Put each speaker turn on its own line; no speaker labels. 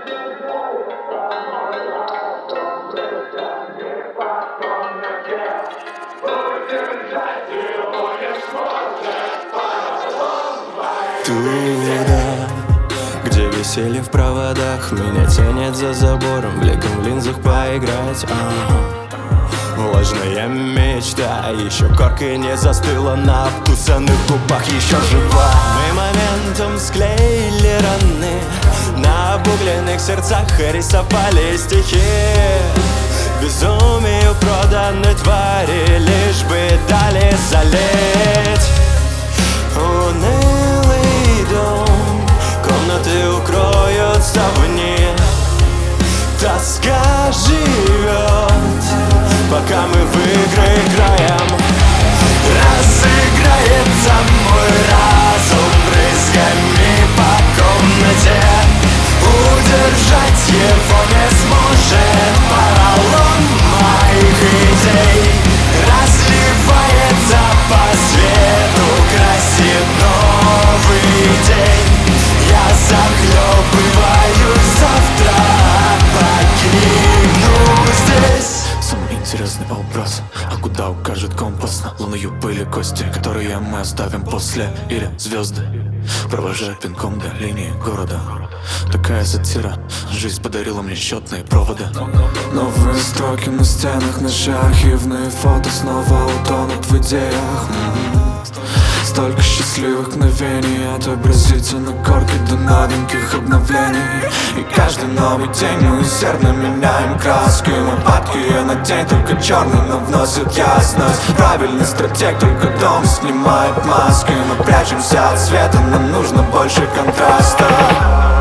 Туда, где веселье в проводах, меня тянет за забором, блеком в линзах поиграть. Влажная мечта еще коркой не застыла на обкусанных губах, еще жива. Мы моментом склеили раны на обугленных сердцах и рисовали стихи. Безумию проданы твари, лишь бы дали залить. Унылый дом, комнаты укроются вне. Тоска живет, пока мы в игры играем. Разыграется мой разум брызгами по комнате. Удержать его не сможет поролон моих идей. Разливается по свету, красит новый день. Я захлебываюсь, завтра погибну здесь.
Самый интересный образ, а куда укажет компас? Луною были кости, которые мы оставим после. Или звезды провожают пинком до линии города. Такая сатира, жизнь подарила мне счетные проводы. Новые строки на стенах, наши архивные фото снова утонут в идеях. Столько счастливых мгновений отобразится на корке до новеньких обновлений. И каждый новый день мы усердно меняем краски. Мы падкие на день, только черный, но вносит ясность. Правильный стратег, только дом снимает маски. Мы прячемся от света, нам нужно больше контраста.